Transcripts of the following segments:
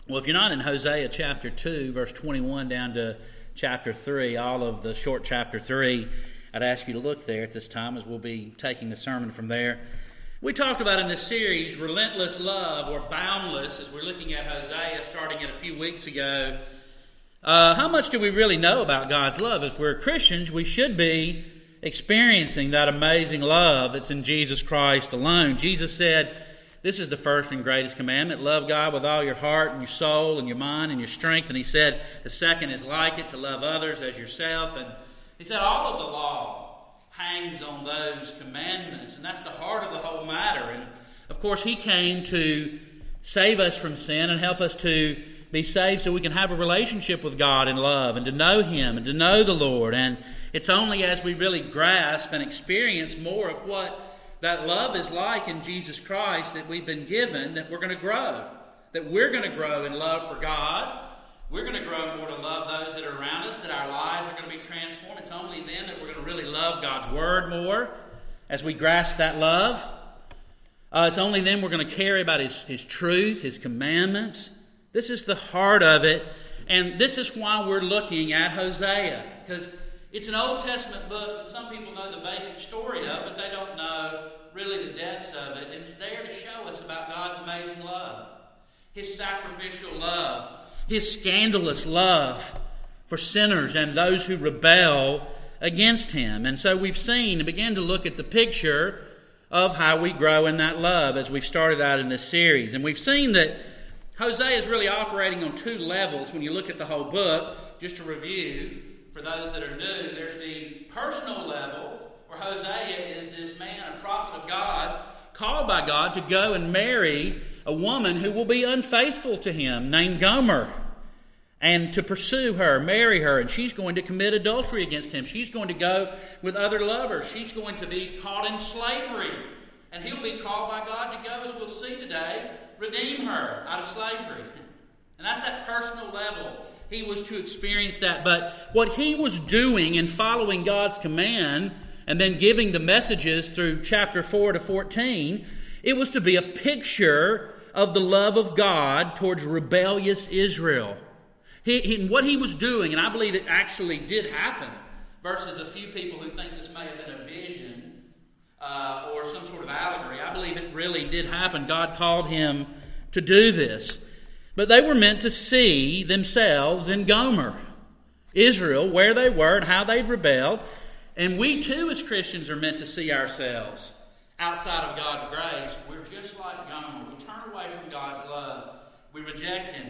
Well, if you're not in Hosea chapter 2, verse 21 down to chapter 3, all of the short chapter 3, I'd ask you to look there at this time as we'll be taking the sermon from there. We talked about in this series, relentless love or boundless, as we're looking at Hosea starting it a few weeks ago. How much do we really know about God's love? If we're Christians, we should be experiencing that amazing love that's in Jesus Christ alone. Jesus said, this is the first and greatest commandment. Love God with all your heart and your soul and your mind and your strength. And he said, the second is like it, to love others as yourself. And he said all of the law hangs on those commandments. And that's the heart of the whole matter. And of course, he came to save us from sin and help us to be saved so we can have a relationship with God in love and to know Him and to know the Lord. And it's only as we really grasp and experience more of what that love is like in Jesus Christ that we've been given, that we're going to grow. That we're going to grow in love for God. We're going to grow more to love those that are around us, that our lives are going to be transformed. It's only then that we're going to really love God's Word more as we grasp that love. It's only then we're going to care about His truth, His commandments. This is the heart of it. And this is why we're looking at Hosea. Because it's an Old Testament book that some people know the basic story of, but they don't know really the depths of it. And it's there to show us about God's amazing love. His sacrificial love. His scandalous love for sinners and those who rebel against Him. And so we've seen and began to look at the picture of how we grow in that love as we've started out in this series. And we've seen that Hosea is really operating on two levels when you look at the whole book. Just to review, for those that are new, there's the personal level where Hosea is this man, a prophet of God, called by God to go and marry a woman who will be unfaithful to him, named Gomer, and to pursue her, marry her, and she's going to commit adultery against him. She's going to go with other lovers. She's going to be caught in slavery, and he'll be called by God to go, as we'll see today, redeem her out of slavery. And that's that personal level. He was to experience that. But what he was doing in following God's command and then giving the messages through chapter 4 to 14, it was to be a picture of the love of God towards rebellious Israel. What he was doing, and I believe it actually did happen, versus a few people who think this may have been a vision or some sort of allegory. I believe it really did happen. God called him to do this. But they were meant to see themselves in Gomer, Israel, where they were and how they'd rebelled. And we too as Christians are meant to see ourselves outside of God's grace. We're just like Gomer. We turn away from God's love. We reject Him.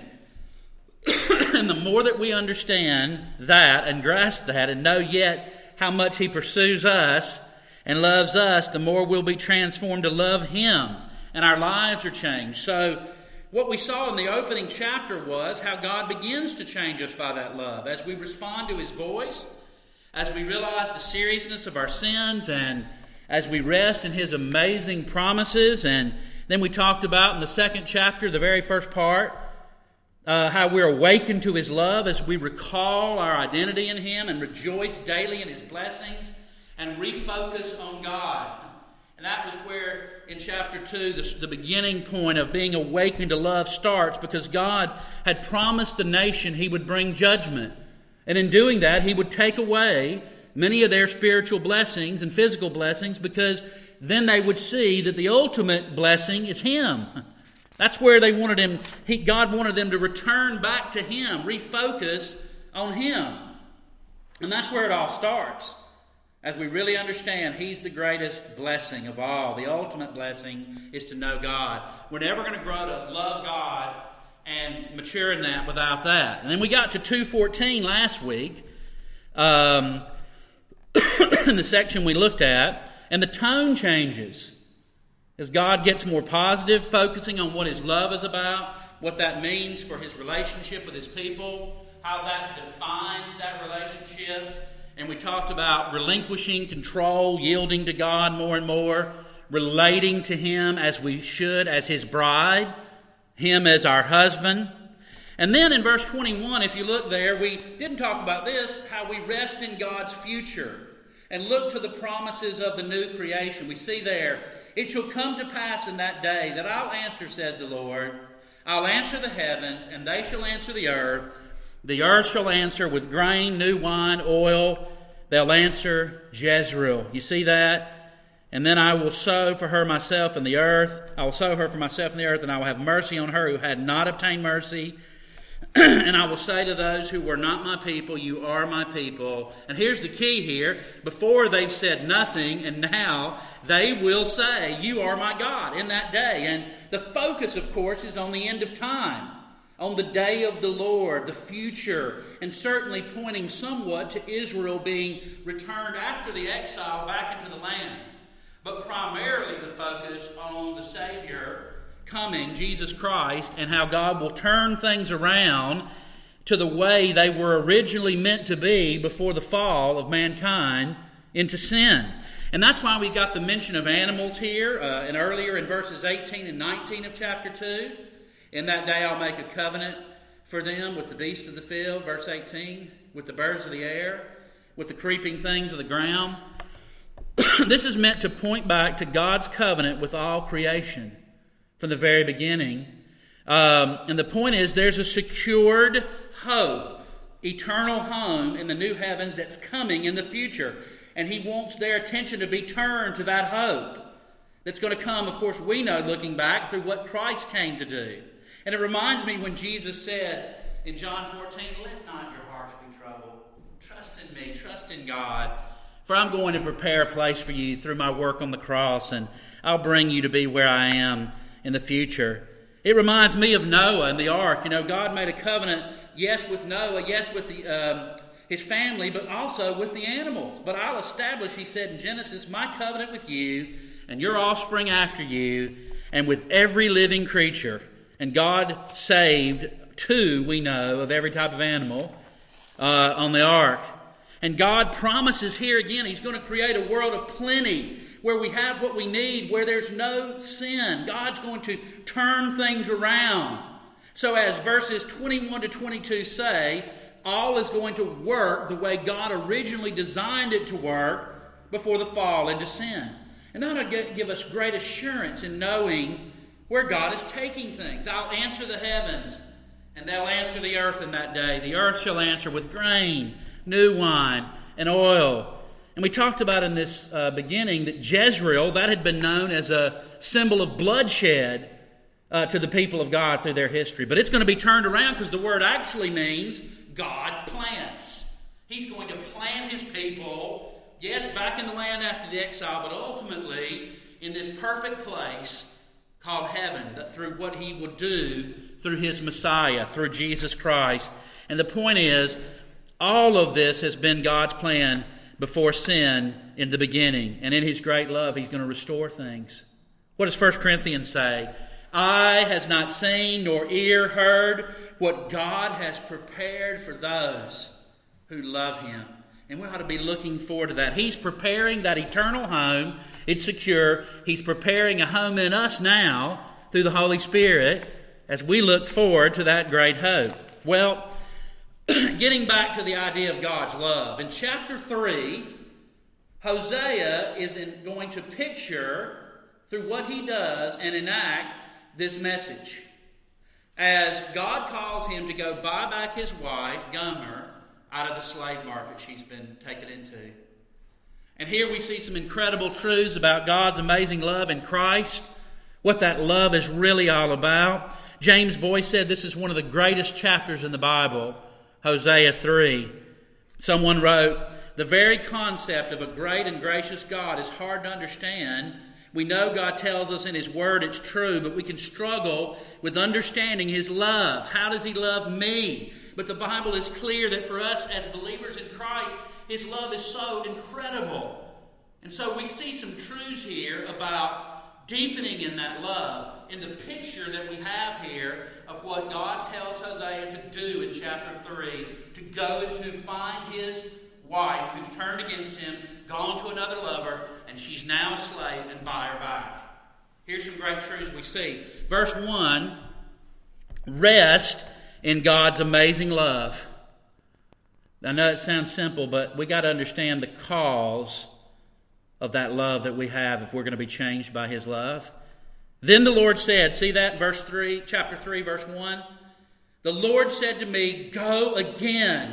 And the more that we understand that and grasp that and know yet how much He pursues us and loves us, the more we'll be transformed to love Him. And our lives are changed. So what we saw in the opening chapter was how God begins to change us by that love. As we respond to His voice, as we realize the seriousness of our sins, and as we rest in His amazing promises. And then we talked about in the second chapter, the very first part, how we're awakened to His love as we recall our identity in Him and rejoice daily in His blessings and refocus on God. And that was where, in chapter 2, the beginning point of being awakened to love starts, because God had promised the nation He would bring judgment. And in doing that, He would take away many of their spiritual blessings and physical blessings, because then they would see that the ultimate blessing is Him. That's where they wanted Him. God wanted them to return back to Him, refocus on Him. And that's where it all starts. As we really understand He's the greatest blessing of all. The ultimate blessing is to know God. We're never going to grow to love God and mature in that without that. And then we got to 2:14 last week, in the section we looked at, and the tone changes as God gets more positive, focusing on what His love is about, what that means for His relationship with His people, how that defines that relationship. And we talked about relinquishing control, yielding to God more and more, relating to Him as we should, as His bride, Him as our husband. And then in verse 21, if you look there, we didn't talk about this, how we rest in God's future and look to the promises of the new creation. We see there, it shall come to pass in that day that I'll answer, says the Lord. I'll answer the heavens, and they shall answer the earth. The earth shall answer with grain, new wine, oil. They'll answer Jezreel. You see that? And then I will sow for her myself in the earth. I will sow her for myself in the earth, and I will have mercy on her who had not obtained mercy. And I will say to those who were not my people, you are my people. And here's the key here. Before they've said nothing, and now they will say, you are my God in that day. And the focus, of course, is on the end of time, on the day of the Lord, the future, and certainly pointing somewhat to Israel being returned after the exile back into the land. But primarily the focus on the Savior coming, Jesus Christ, and how God will turn things around to the way they were originally meant to be before the fall of mankind into sin. And that's why we got the mention of animals here, and earlier in verses 18 and 19 of chapter 2. In that day I'll make a covenant for them with the beasts of the field, verse 18, with the birds of the air, with the creeping things of the ground. This is meant to point back to God's covenant with all creation from the very beginning. And the point is, there's a secured hope, eternal home in the new heavens that's coming in the future. And He wants their attention to be turned to that hope that's going to come, of course, we know, looking back, through what Christ came to do. And it reminds me when Jesus said in John 14, let not your hearts be troubled. Trust in me, trust in God. For I'm going to prepare a place for you through my work on the cross, and I'll bring you to be where I am in the future. It reminds me of Noah and the ark. You know, God made a covenant, yes, with Noah, yes, with his family, but also with the animals. But I'll establish, He said in Genesis, my covenant with you and your offspring after you, and with every living creature. And God saved 2, we know, of every type of animal on the ark. And God promises here again, He's going to create a world of plenty, where we have what we need, where there's no sin. God's going to turn things around. So as verses 21 to 22 say, all is going to work the way God originally designed it to work before the fall into sin. And that'll give us great assurance in knowing where God is taking things. I'll answer the heavens, and they'll answer the earth in that day. The earth shall answer with grain, new wine, and oil. And we talked about in this beginning that Jezreel, that had been known as a symbol of bloodshed to the people of God through their history. But it's going to be turned around, because the word actually means God plants. He's going to plant His people, yes, back in the land after the exile, but ultimately in this perfect place called heaven, that through what He would do through His Messiah, through Jesus Christ. And the point is, all of this has been God's plan before sin in the beginning. And in His great love, He's going to restore things. What does 1 Corinthians say? Eye has not seen, nor ear heard, what God has prepared for those who love Him. And we ought to be looking forward to that. He's preparing that eternal home. It's secure. He's preparing a home in us now through the Holy Spirit as we look forward to that great hope. Well, getting back to the idea of God's love. In chapter 3, Hosea is going to picture, through what he does, and enact this message. As God calls him to go buy back his wife, Gomer, out of the slave market she's been taken into. And here we see some incredible truths about God's amazing love in Christ, what that love is really all about. James Boyce said this is one of the greatest chapters in the Bible, Hosea 3. Someone wrote, the very concept of a great and gracious God is hard to understand. We know God tells us in His Word it's true, but we can struggle with understanding His love. How does He love me? But the Bible is clear that for us as believers in Christ, His love is so incredible. And so we see some truths here about deepening in that love, in the picture that we have here of what God tells Hosea to do in chapter 3, to go to find his wife who's turned against him, gone to another lover, and she's now a slave, and buy her back. Here's some great truths we see. Verse 1, rest in God's amazing love. I know it sounds simple, but we got to understand the cause of that love that we have if we're going to be changed by His love. Then the Lord said, see that, verse 3, chapter 3, verse 1? The Lord said to me, go again.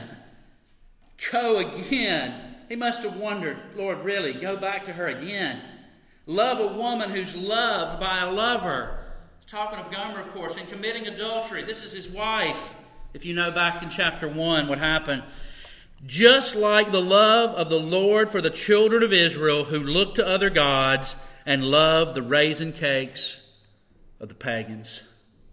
Go again. He must have wondered, Lord, really, go back to her again. Love a woman who's loved by a lover. He's talking of Gomer, of course, and committing adultery. This is his wife. If you know back in chapter 1 what happened. Just like the love of the Lord for the children of Israel who looked to other gods and loved the raisin cakes of the pagans.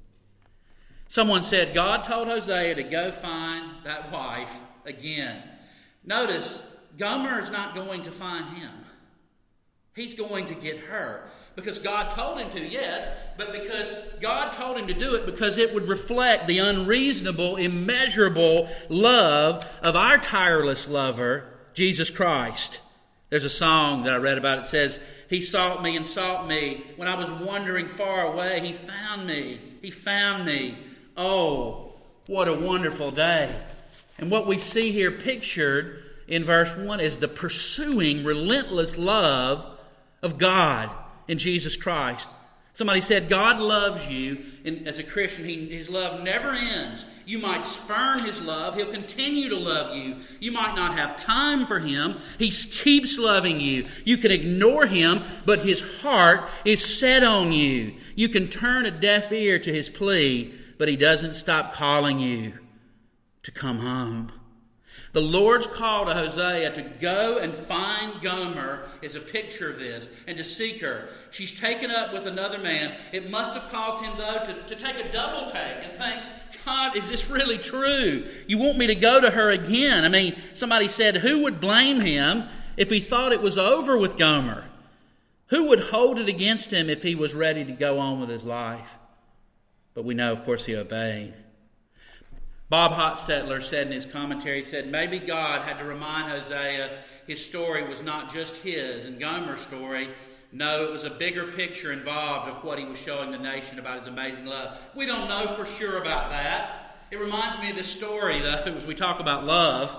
Someone said, God told Hosea to go find that wife again. Notice, Gomer is not going to find him. He's going to get her. Because God told him to, yes, but because God told him to do it because it would reflect the unreasonable, immeasurable love of our tireless lover, Jesus Christ. There's a song that I read about. It says, He sought me and sought me. When I was wandering far away, He found me. He found me. Oh, what a wonderful day. And what we see here pictured in verse 1 is the pursuing, relentless love of God in Jesus Christ. Somebody said, God loves you, and as a Christian, His love never ends. You might spurn His love. He'll continue to love you. You might not have time for Him. He keeps loving you. You can ignore Him, but His heart is set on you. You can turn a deaf ear to His plea, but He doesn't stop calling you to come home. The Lord's call to Hosea to go and find Gomer is a picture of this, and to seek her. She's taken up with another man. It must have caused him, though, to take a double take and think, God, is this really true? You want me to go to her again? I mean, somebody said, who would blame him if he thought it was over with Gomer? Who would hold it against him if he was ready to go on with his life? But we know, of course, he obeyed. Bob Hostetler said in his commentary, he said, maybe God had to remind Hosea his story was not just his and Gomer's story. No, it was a bigger picture involved of what he was showing the nation about his amazing love. We don't know for sure about that. It reminds me of this story, though, as we talk about love,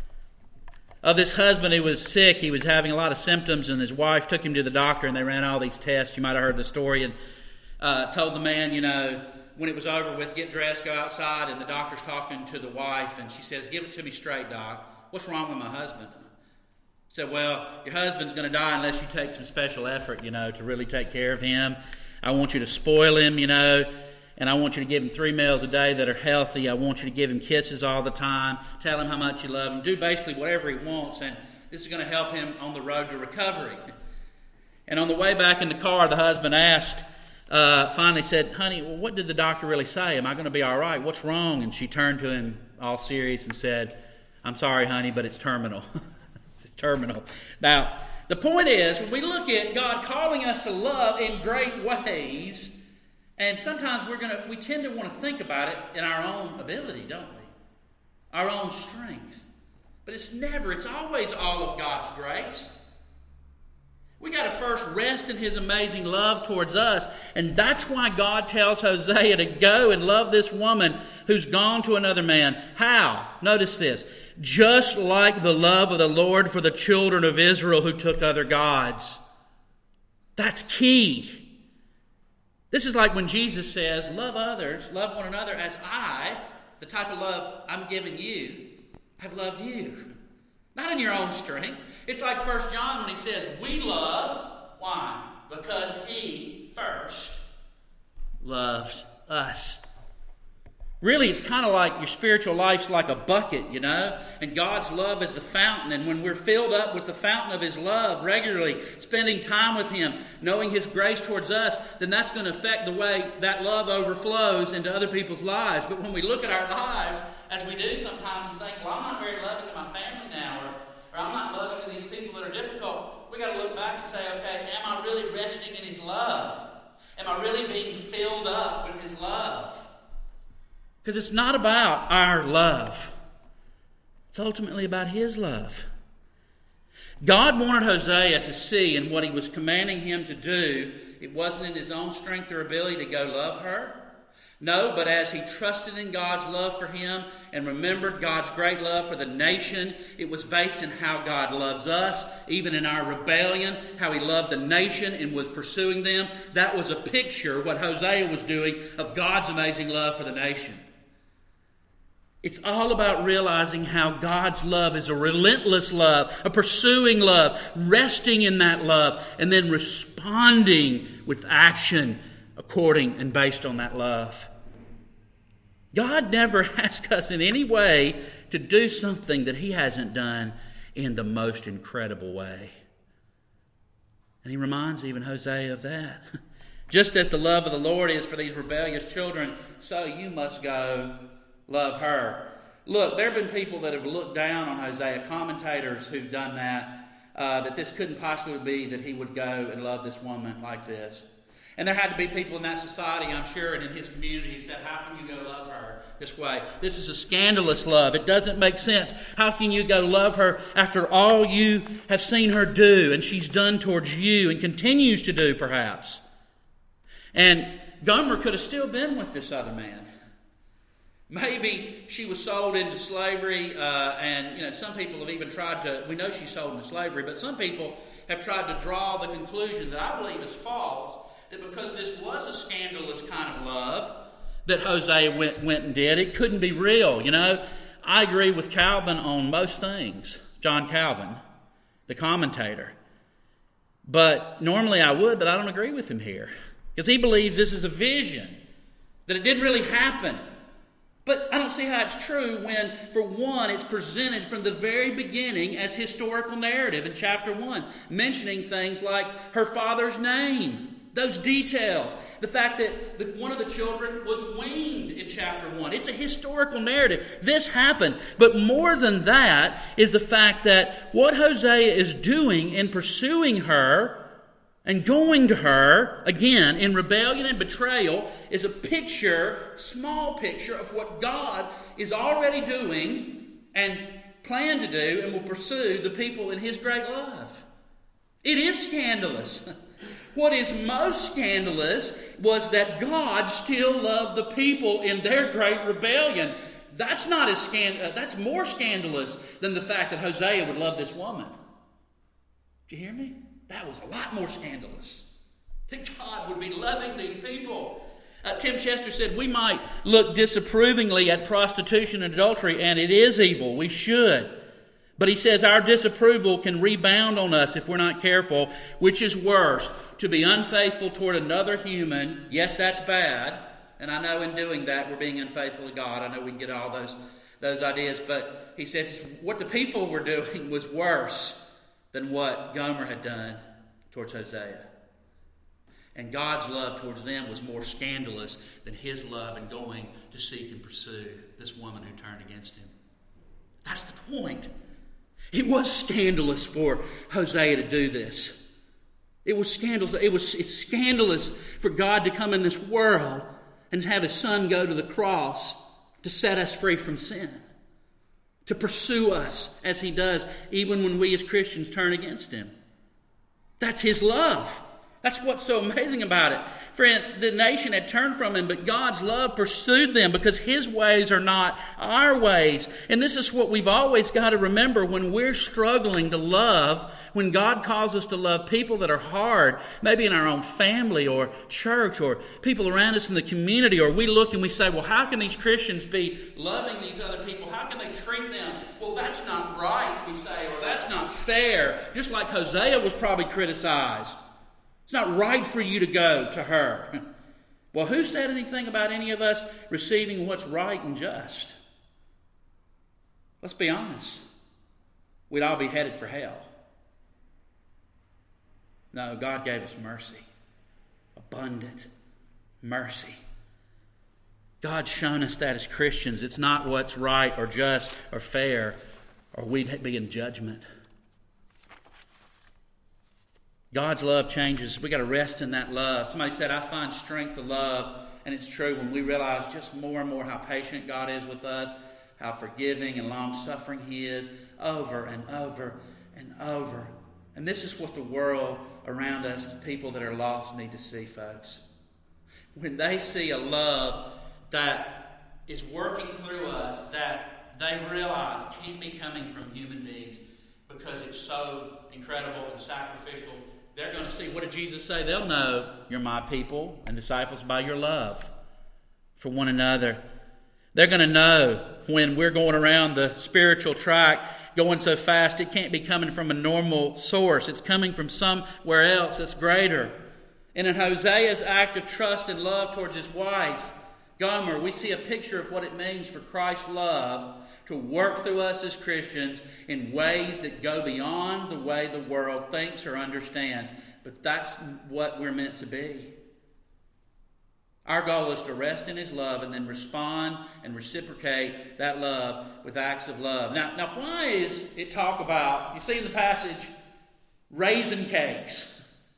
of this husband who was sick. He was having a lot of symptoms, and his wife took him to the doctor, and they ran all these tests. You might have heard the story, and told the man, when it was over with, get dressed, go outside, and the doctor's talking to the wife, and she says, give it to me straight, Doc. What's wrong with my husband? He said, well, your husband's going to die unless you take some special effort, to really take care of him. I want you to spoil him, and I want you to give him 3 meals a day that are healthy. I want you to give him kisses all the time. Tell him how much you love him. Do basically whatever he wants, and this is going to help him on the road to recovery. And on the way back in the car, the husband finally said, honey, well, what did the doctor really say? Am I going to be all right? What's wrong? And she turned to him all serious and said, I'm sorry, honey, but it's terminal. It's terminal. Now, the point is, when we look at God calling us to love in great ways, and sometimes we tend to want to think about it in our own ability, don't we? Our own strength. But it's always all of God's grace. We got to first rest in His amazing love towards us. And that's why God tells Hosea to go and love this woman who's gone to another man. How? Notice this. Just like the love of the Lord for the children of Israel who took other gods. That's key. This is like when Jesus says, love others, love one another as I, the type of love I'm giving you, have loved you. Not in your own strength. It's like 1 John when he says, we love. Why? Because He first loved us. Really, it's kind of like your spiritual life's like a bucket, and God's love is the fountain. And when we're filled up with the fountain of His love regularly, spending time with Him, knowing His grace towards us, then that's going to affect the way that love overflows into other people's lives. But when we look at our lives, as we do sometimes, and think, well, I'm not very loving to my family now, or I'm not loving to these people that are difficult, we got to look back and say, okay, am I really resting in His love? Am I really being filled up with His love? Because it's not about our love. It's ultimately about His love. God wanted Hosea to see in what He was commanding him to do, it wasn't in his own strength or ability to go love her. No, but as he trusted in God's love for him and remembered God's great love for the nation, it was based in how God loves us, even in our rebellion, how he loved the nation and was pursuing them. That was a picture, what Hosea was doing, of God's amazing love for the nation. It's all about realizing how God's love is a relentless love, a pursuing love, resting in that love, and then responding with action according and based on that love. God never asks us in any way to do something that he hasn't done in the most incredible way. And he reminds even Hosea of that. Just as the love of the Lord is for these rebellious children, so you must go love her. Look, there have been people that have looked down on Hosea, commentators who've done that this couldn't possibly be that he would go and love this woman like this. And there had to be people in that society, I'm sure, and in his community who said, how can you go love her this way? This is a scandalous love. It doesn't make sense. How can you go love her after all you have seen her do and she's done towards you and continues to do, perhaps? And Gomer could have still been with this other man. Maybe she was sold into slavery, and some people have even tried to, we know she's sold into slavery, but some people have tried to draw the conclusion that I believe is false, that because this was a scandalous kind of love that Hosea went and did, it couldn't be real. I agree with Calvin on most things, John Calvin, the commentator. But normally I would, but I don't agree with him here. Because he believes this is a vision, that it didn't really happen. But I don't see how it's true when, for one, it's presented from the very beginning as historical narrative in chapter 1, mentioning things like her father's name, those details, the fact that one of the children was weaned in chapter 1. It's a historical narrative. This happened. But more than that is the fact that what Hosea is doing in pursuing her and going to her, again, in rebellion and betrayal, is a picture, small picture, of what God is already doing and planned to do and will pursue the people in his great love. It is scandalous. What is most scandalous was that God still loved the people in their great rebellion. That's not as that's more scandalous than the fact that Hosea would love this woman. Did you hear me? That was a lot more scandalous. That God would be loving these people. Tim Chester said, we might look disapprovingly at prostitution and adultery, and it is evil. We should. But he says our disapproval can rebound on us if we're not careful, which is worse, to be unfaithful toward another human. Yes, that's bad. And I know in doing that we're being unfaithful to God. I know we can get all those ideas. But he says what the people were doing was worse than what Gomer had done towards Hosea. And God's love towards them was more scandalous than his love in going to seek and pursue this woman who turned against him. That's the point. It was scandalous for Hosea to do this. It was scandalous. It's scandalous for God to come in this world and have his son go to the cross to set us free from sin, to pursue us as he does even when we as Christians turn against him. That's his love. That's what's so amazing about it. Friends, the nation had turned from him, but God's love pursued them because his ways are not our ways. And this is what we've always got to remember when we're struggling to love, when God calls us to love people that are hard, maybe in our own family or church or people around us in the community, or we look and we say, well, how can these Christians be loving these other people? How can they treat them? Well, that's not right, we say, or that's not fair. Just like Hosea was probably criticized. It's not right for you to go to her. Well, who said anything about any of us receiving what's right and just? Let's be honest. We'd all be headed for hell. No, God gave us mercy. Abundant mercy. God's shown us that as Christians. It's not what's right or just or fair, or we'd be in judgment. God's love changes. We've got to rest in that love. Somebody said, I find strength to love. And it's true when we realize just more and more how patient God is with us, how forgiving and long-suffering he is over and over and over. And this is what the world around us, the people that are lost, need to see, folks. When they see a love that is working through us that they realize can't be coming from human beings because it's so incredible and sacrificial. They're going to see, what did Jesus say? They'll know you're my people and disciples by your love for one another. They're going to know when we're going around the spiritual track, going so fast, it can't be coming from a normal source. It's coming from somewhere else that's greater. And in Hosea's act of trust and love towards his wife, Gomer, we see a picture of what it means for Christ's love to work through us as Christians in ways that go beyond the way the world thinks or understands. But that's what we're meant to be. Our goal is to rest in his love and then respond and reciprocate that love with acts of love. Now why is it talk about, you see in the passage, raisin cakes?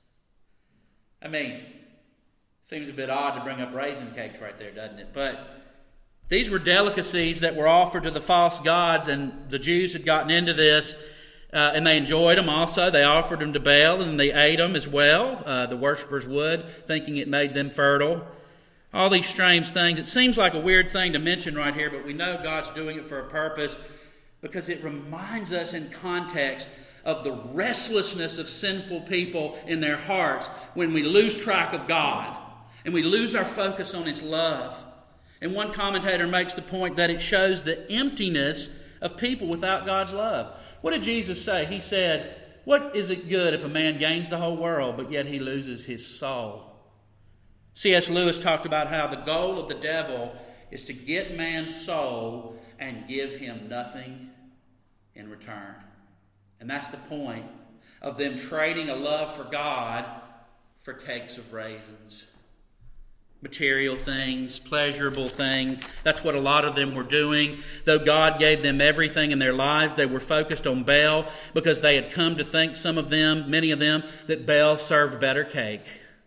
I mean, seems a bit odd to bring up raisin cakes right there, doesn't it? But these were delicacies that were offered to the false gods, and the Jews had gotten into this, and they enjoyed them also. They offered them to Baal, and they ate them as well. The worshippers would, thinking it made them fertile. All these strange things. It seems like a weird thing to mention right here, but we know God's doing it for a purpose because it reminds us in context of the restlessness of sinful people in their hearts when we lose track of God and we lose our focus on his love. And one commentator makes the point that it shows the emptiness of people without God's love. What did Jesus say? He said, what is it good if a man gains the whole world, but yet he loses his soul? C.S. Lewis talked about how the goal of the devil is to get man's soul and give him nothing in return. And that's the point of them trading a love for God for cakes of raisins. Material things, pleasurable things. That's what a lot of them were doing. Though God gave them everything in their lives, they were focused on Baal because they had come to think, many of them, that Baal served better cake.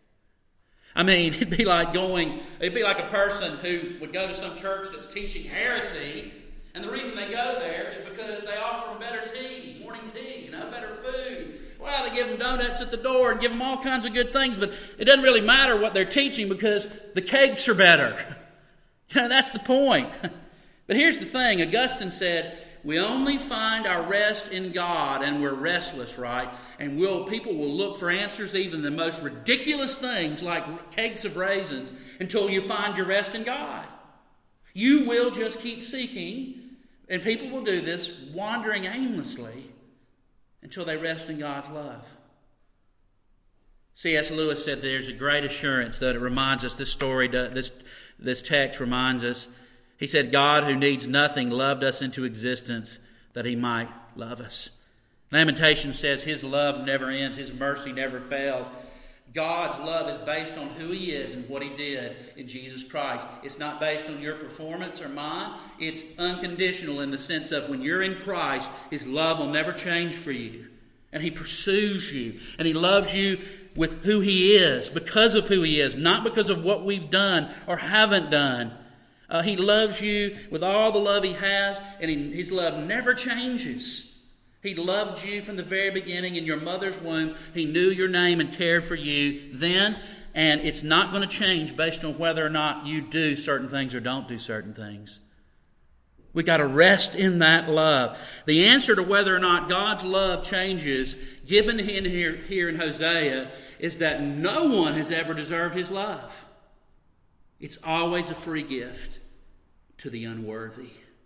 I mean, it'd be like a person who would go to some church that's teaching heresy, and the reason they go there is because they offer them better tea, morning tea, better food. Well, they give them donuts at the door and give them all kinds of good things, but it doesn't really matter what they're teaching because the cakes are better. That's the point. But here's the thing. Augustine said, we only find our rest in God, and we're restless, right? And people will look for answers, even the most ridiculous things like cakes of raisins, until you find your rest in God. You will just keep seeking, and people will do this, wandering aimlessly, until they rest in God's love. C.S. Lewis said there's a great assurance that it reminds us, this text reminds us. He said, God who needs nothing loved us into existence that he might love us. Lamentation says his love never ends, his mercy never fails. God's love is based on who he is and what he did in Jesus Christ. It's not based on your performance or mine. It's unconditional in the sense of when you're in Christ, his love will never change for you. And he pursues you. And he loves you with who he is, because of who he is, not because of what we've done or haven't done. He loves you with all the love he has, and his love never changes. He loved you from the very beginning in your mother's womb. He knew your name and cared for you then, and it's not going to change based on whether or not you do certain things or don't do certain things. We got to rest in that love. The answer to whether or not God's love changes, given in here in Hosea, is that no one has ever deserved his love. It's always a free gift to the unworthy.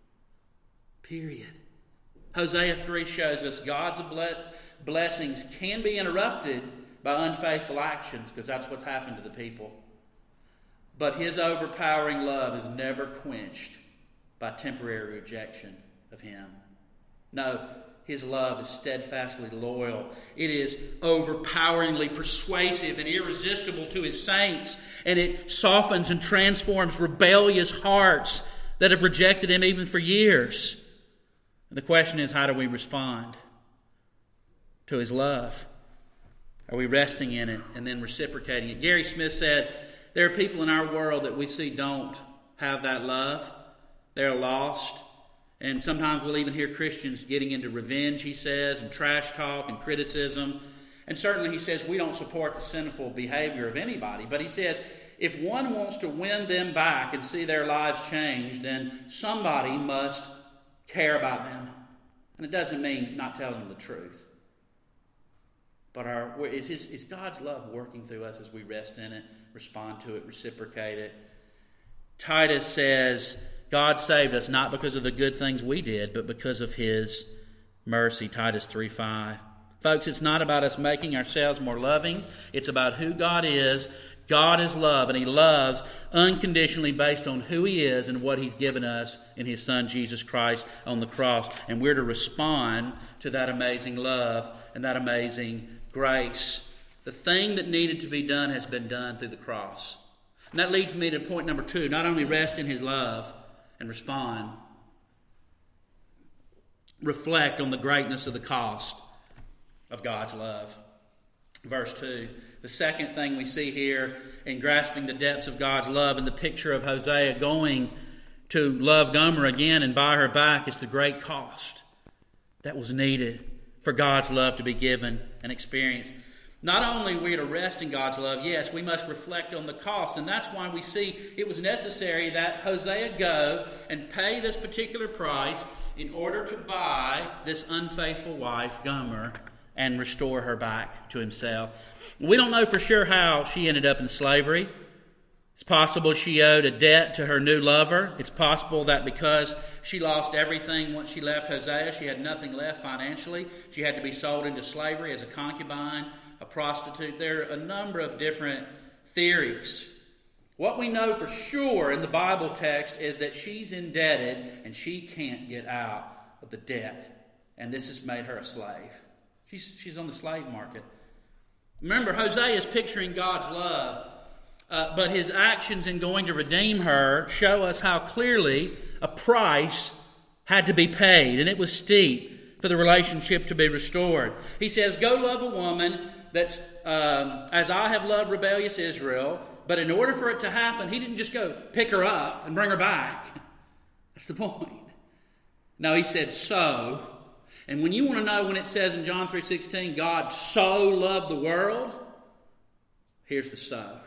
Period. Hosea 3 shows us God's blessings can be interrupted by unfaithful actions, because that's what's happened to the people. But his overpowering love is never quenched by temporary rejection of him. No, his love is steadfastly loyal. It is overpoweringly persuasive and irresistible to his saints, and it softens and transforms rebellious hearts that have rejected him even for years. The question is, how do we respond to his love? Are we resting in it and then reciprocating it? Gary Smith said, there are people in our world that we see don't have that love. They're lost. And sometimes we'll even hear Christians getting into revenge, he says, and trash talk and criticism. And certainly he says we don't support the sinful behavior of anybody. But he says if one wants to win them back and see their lives change, then somebody must care about them. And it doesn't mean not telling them the truth. But is God's love working through us as we rest in it, respond to it, reciprocate it? Titus says, God saved us not because of the good things we did, but because of His mercy. Titus 3:5. Folks, it's not about us making ourselves more loving. It's about who God is. God is love, and He loves unconditionally based on who He is and what He's given us in His Son, Jesus Christ, on the cross. And we're to respond to that amazing love and that amazing grace. The thing that needed to be done has been done through the cross. And that leads me to point number 2. Not only rest in His love and respond, reflect on the greatness of the cost of God's love. Verse 2. The second thing we see here in grasping the depths of God's love and the picture of Hosea going to love Gomer again and buy her back is the great cost that was needed for God's love to be given and experienced. Not only are we to rest in God's love, yes, we must reflect on the cost. And that's why we see it was necessary that Hosea go and pay this particular price in order to buy this unfaithful wife, Gomer, and restore her back to himself. We don't know for sure how she ended up in slavery. It's possible she owed a debt to her new lover. It's possible that because she lost everything once she left Hosea, she had nothing left financially. She had to be sold into slavery as a concubine, a prostitute. There are a number of different theories. What we know for sure in the Bible text is that she's indebted and she can't get out of the debt. And this has made her a slave. She's on the slave market. Remember, Hosea is picturing God's love, but his actions in going to redeem her show us how clearly a price had to be paid, and it was steep for the relationship to be restored. He says, go love a woman that's as I have loved rebellious Israel, but in order for it to happen, he didn't just go pick her up and bring her back. That's the point. No, he said so. And when you want to know when it says in John 3:16, God so loved the world, here's the so.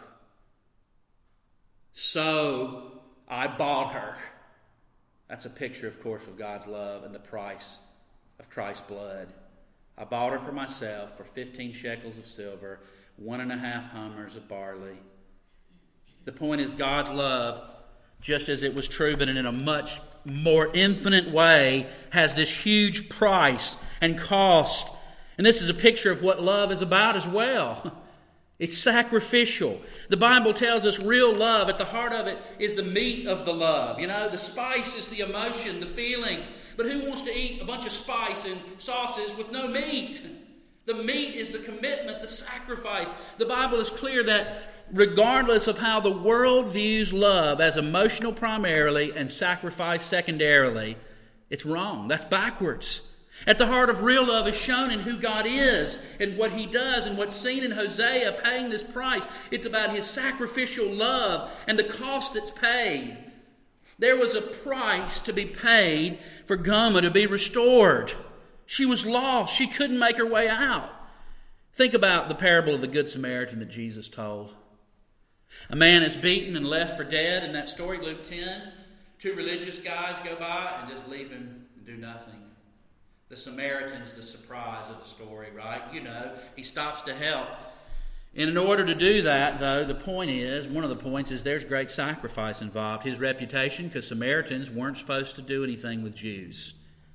So I bought her. That's a picture, of course, of God's love and the price of Christ's blood. I bought her for myself for 15 shekels of silver, 1.5 hummers of barley. The point is God's love, just as it was true, but in a much more infinite way, has this huge price and cost. And this is a picture of what love is about as well. It's sacrificial. The Bible tells us real love, at the heart of it, is the meat of the love. You know, the spice is the emotion, the feelings. But who wants to eat a bunch of spice and sauces with no meat? The meat is the commitment, the sacrifice. The Bible is clear that regardless of how the world views love as emotional primarily and sacrifice secondarily, it's wrong. That's backwards. At the heart of real love is shown in who God is and what He does, and what's seen in Hosea paying this price. It's about His sacrificial love and the cost that's paid. There was a price to be paid for Gomer to be restored. She was lost. She couldn't make her way out. Think about the parable of the Good Samaritan that Jesus told. A man is beaten and left for dead in that story, Luke 10. 2 religious guys go by and just leave him and do nothing. The Samaritan's the surprise of the story, right? You know, he stops to help. And in order to do that, though, one of the points is there's great sacrifice involved. His reputation, because Samaritans weren't supposed to do anything with Jews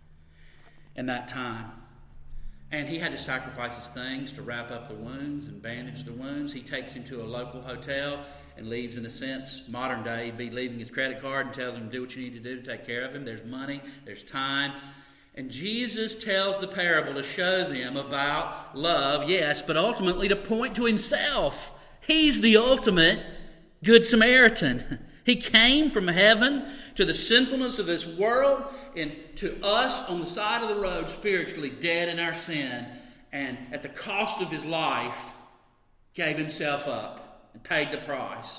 in that time. And he had to sacrifice his things to wrap up the wounds and bandage the wounds. He takes him to a local hotel and leaves, in a sense, modern day, he'd be leaving his credit card and tells him, do what you need to do to take care of him. There's money, there's time. And Jesus tells the parable to show them about love, yes, but ultimately to point to Himself. He's the ultimate Good Samaritan. He came from heaven to the sinfulness of this world and to us on the side of the road, spiritually dead in our sin, and at the cost of His life, gave Himself up and paid the price.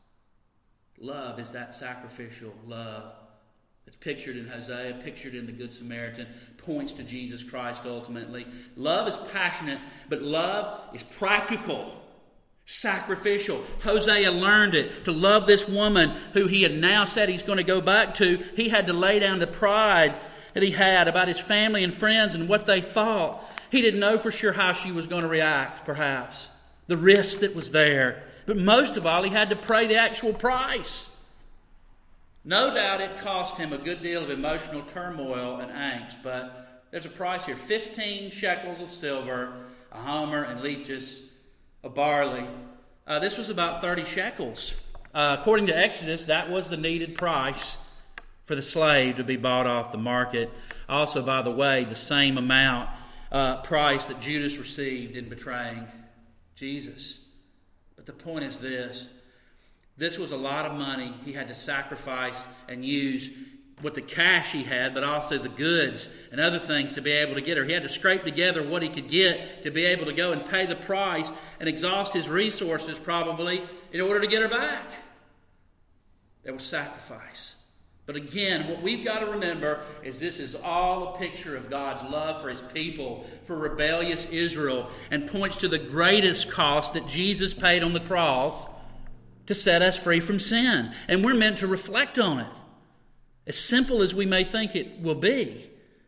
Love is that sacrificial love that's pictured in Hosea, pictured in the Good Samaritan, points to Jesus Christ ultimately. Love is passionate, but love is practical. Sacrificial. Hosea learned it. To love this woman who he had now said he's going to go back to, he had to lay down the pride that he had about his family and friends and what they thought. He didn't know for sure how she was going to react, perhaps. The risk that was there. But most of all, he had to pay the actual price. No doubt it cost him a good deal of emotional turmoil and angst, but there's a price here. 15 shekels of silver, a homer, and leaches of barley. This was about 30 shekels. According to Exodus, that was the needed price for the slave to be bought off the market. Also, by the way, the same amount price that Judas received in betraying Jesus. But the point is this. This was a lot of money he had to sacrifice and use with the cash he had, but also the goods and other things to be able to get her. He had to scrape together what he could get to be able to go and pay the price and exhaust his resources probably in order to get her back. There was sacrifice. But again, what we've got to remember is this is all a picture of God's love for his people, for rebellious Israel, and points to the greatest cost that Jesus paid on the cross to set us free from sin. And we're meant to reflect on it. As simple as we may think it will be,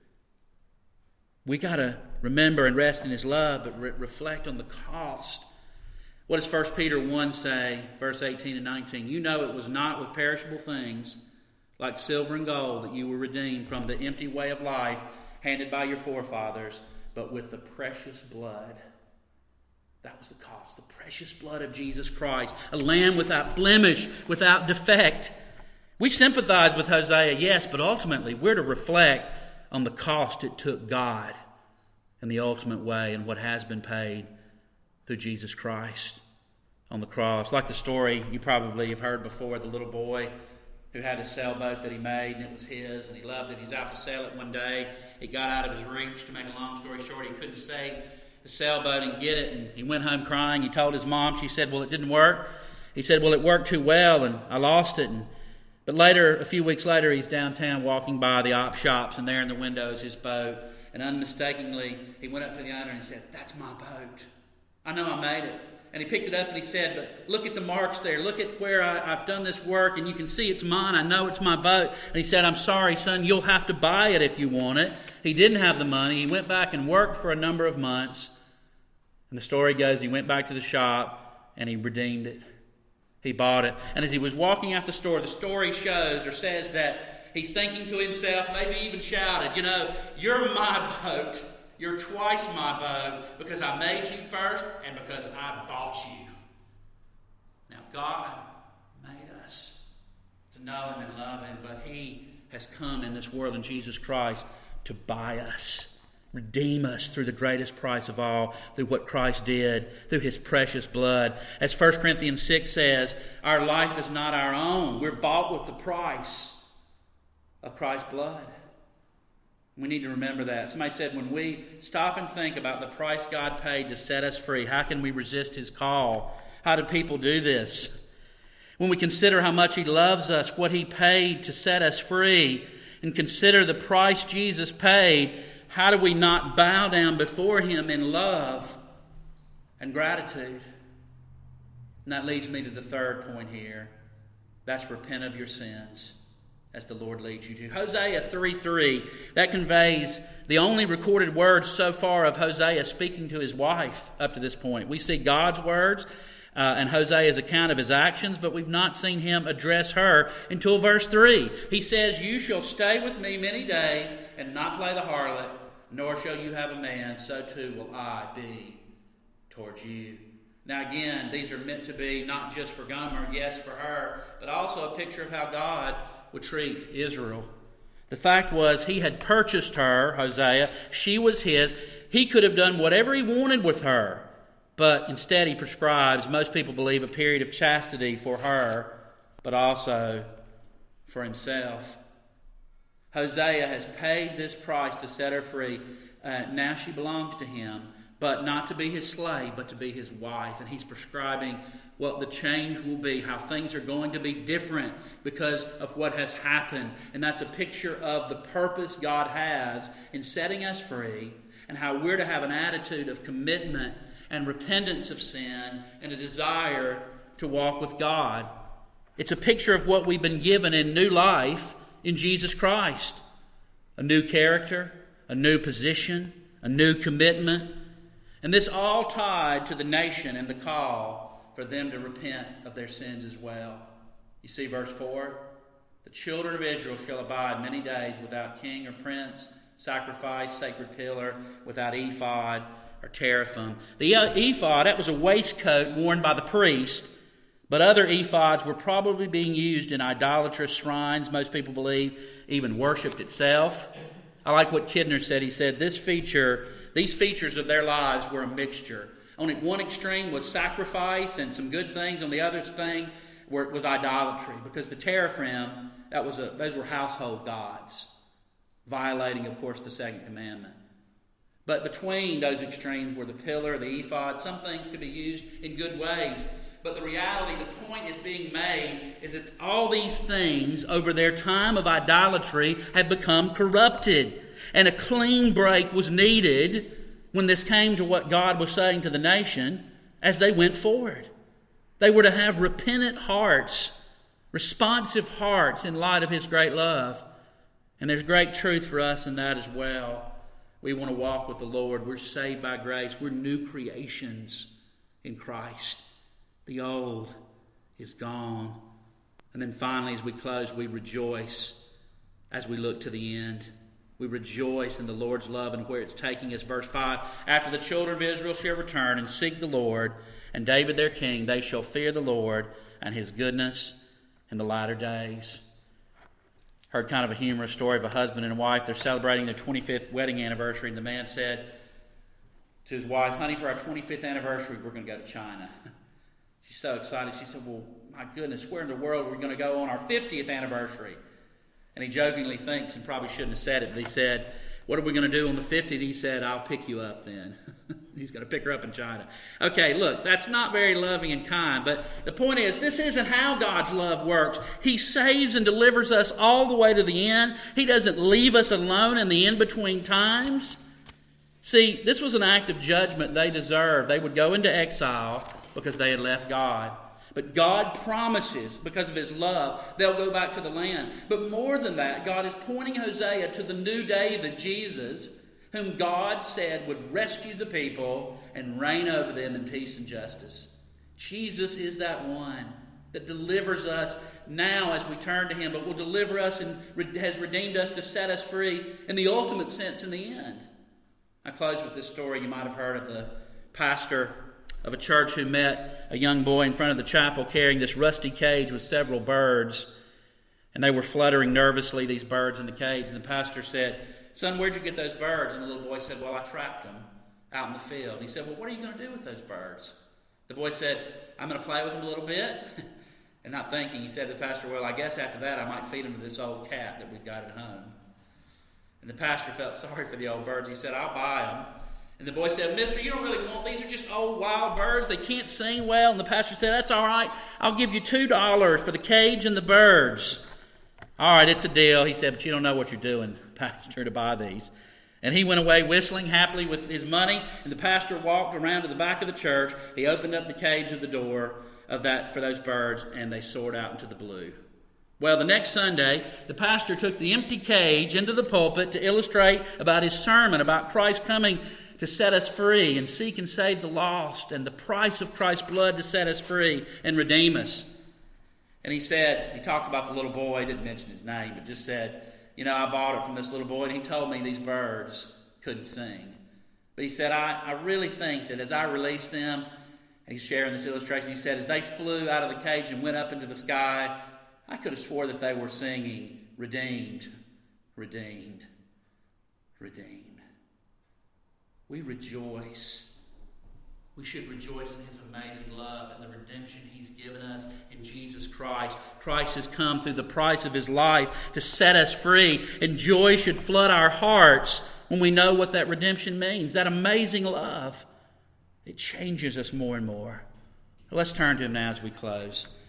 we got to remember and rest in his love, but reflect on the cost. What does 1 Peter 1 say, verse 18 and 19? You know it was not with perishable things like silver and gold that you were redeemed from the empty way of life handed by your forefathers, but with the precious blood. That was the cost, the precious blood of Jesus Christ, a lamb without blemish, without defect. We sympathize with Hosea, yes, but ultimately we're to reflect on the cost it took God in the ultimate way and what has been paid through Jesus Christ on the cross. Like the story you probably have heard before, the little boy who had a sailboat that he made and it was his and he loved it. He's out to sail it one day. It got out of his reach. To make a long story short, he couldn't save the sailboat and get it, and he went home crying. He told his mom. She said, well, it didn't work. He said, well, it worked too well and I lost it. But later, a few weeks later, he's downtown walking by the op shops, and there in the window is his boat. And unmistakably, he went up to the owner and said, that's my boat. I know I made it. And he picked it up and he said, but look at the marks there. Look at where I've done this work, and you can see it's mine. I know it's my boat. And he said, I'm sorry, son, you'll have to buy it if you want it. He didn't have the money. He went back and worked for a number of months. And the story goes, he went back to the shop and he redeemed it. He bought it. And as he was walking out the store, the story shows or says that he's thinking to himself, maybe even shouted, you're my boat. You're twice my boat because I made you first and because I bought you. Now, God made us to know him and love him, but he has come in this world in Jesus Christ to buy us. Redeem us through the greatest price of all, through what Christ did, through his precious blood. As 1 Corinthians 6 says, our life is not our own. We're bought with the price of Christ's blood. We need to remember that. Somebody said, when we stop and think about the price God paid to set us free, how can we resist his call? How do people do this? When we consider how much he loves us, what he paid to set us free, and consider the price Jesus paid, how do we not bow down before him in love and gratitude? And that leads me to the third point here. That's repent of your sins as the Lord leads you to. Hosea 3:3, that conveys the only recorded words so far of Hosea speaking to his wife up to this point. We see God's words and Hosea's account of his actions, but we've not seen him address her until verse 3. He says, you shall stay with me many days and not play the harlot, nor shall you have a man, so too will I be towards you. Now again, these are meant to be not just for Gomer, yes, for her, but also a picture of how God would treat Israel. The fact was, he had purchased her, Hosea. She was his. He could have done whatever he wanted with her, but instead he prescribes, most people believe, a period of chastity for her, but also for himself. Hosea has paid this price to set her free. Now she belongs to him, but not to be his slave, but to be his wife. And he's prescribing what the change will be, how things are going to be different because of what has happened. And that's a picture of the purpose God has in setting us free and how we're to have an attitude of commitment and repentance of sin and a desire to walk with God. It's a picture of what we've been given in new life in Jesus Christ. A new character, a new position, a new commitment. And this all tied to the nation and the call for them to repent of their sins as well. You see verse 4? The children of Israel shall abide many days without king or prince, sacrifice, sacred pillar, without ephod or teraphim. The ephod, that was a waistcoat worn by the priest, but other ephods were probably being used in idolatrous shrines, most people believe, even worshipped itself. I like what Kidner said. He said these features of their lives were a mixture. On one extreme was sacrifice and some good things. On the other thing was idolatry, because the teraphim, those were household gods, violating, of course, the second commandment. But between those extremes were the pillar, the ephod. Some things could be used in good ways. But the reality, the point is being made, is that all these things over their time of idolatry have become corrupted. And a clean break was needed when this came to what God was saying to the nation as they went forward. They were to have repentant hearts, responsive hearts in light of His great love. And there's great truth for us in that as well. We want to walk with the Lord. We're saved by grace. We're new creations in Christ. The old is gone. And then finally, as we close, we rejoice as we look to the end. We rejoice in the Lord's love and where it's taking us. Verse 5, after the children of Israel shall return and seek the Lord, and David their king, they shall fear the Lord and His goodness in the latter days. Heard kind of a humorous story of a husband and a wife. They're celebrating their 25th wedding anniversary, and the man said to his wife, honey, for our 25th anniversary, we're going to go to China. She's so excited. She said, well, my goodness, where in the world are we going to go on our 50th anniversary? And he jokingly thinks, and probably shouldn't have said it, but he said, what are we going to do on the 50th? He said, I'll pick you up then. He's going to pick her up in China. Okay, look, that's not very loving and kind, but the point is, this isn't how God's love works. He saves and delivers us all the way to the end. He doesn't leave us alone in the in-between times. See, this was an act of judgment they deserved. They would go into exile because they had left God. But God promises, because of His love, they'll go back to the land. But more than that, God is pointing Hosea to the new David, Jesus, whom God said would rescue the people and reign over them in peace and justice. Jesus is that one that delivers us now as we turn to Him, but will deliver us and has redeemed us to set us free in the ultimate sense in the end. I close with this story. You might have heard of the pastor of a church who met a young boy in front of the chapel carrying this rusty cage with several birds. And they were fluttering nervously, these birds in the cage. And the pastor said, son, where'd you get those birds? And the little boy said, well, I trapped them out in the field. And he said, well, what are you going to do with those birds? The boy said, I'm going to play with them a little bit. And not thinking, he said to the pastor, well, I guess after that I might feed them to this old cat that we've got at home. And the pastor felt sorry for the old birds. He said, I'll buy them. And the boy said, mister, you don't really want these. They're just old wild birds. They can't sing well. And the pastor said, that's all right. I'll give you $2 for the cage and the birds. All right, it's a deal. He said, but you don't know what you're doing, pastor, to buy these. And he went away whistling happily with his money. And the pastor walked around to the back of the church. He opened up the cage of the door of that for those birds, and they soared out into the blue. Well, the next Sunday, the pastor took the empty cage into the pulpit to illustrate about his sermon about Christ coming to set us free and seek and save the lost, and the price of Christ's blood to set us free and redeem us. And he talked about the little boy. He didn't mention his name, but just said, I bought it from this little boy, and he told me these birds couldn't sing. But he said, I really think that as I released them, and he's sharing this illustration, he said, as they flew out of the cage and went up into the sky, I could have swore that they were singing, redeemed, redeemed, redeemed. We rejoice. We should rejoice in His amazing love and the redemption He's given us in Jesus Christ. Christ has come through the price of His life to set us free, and joy should flood our hearts when we know what that redemption means. That amazing love, it changes us more and more. Let's turn to Him now as we close.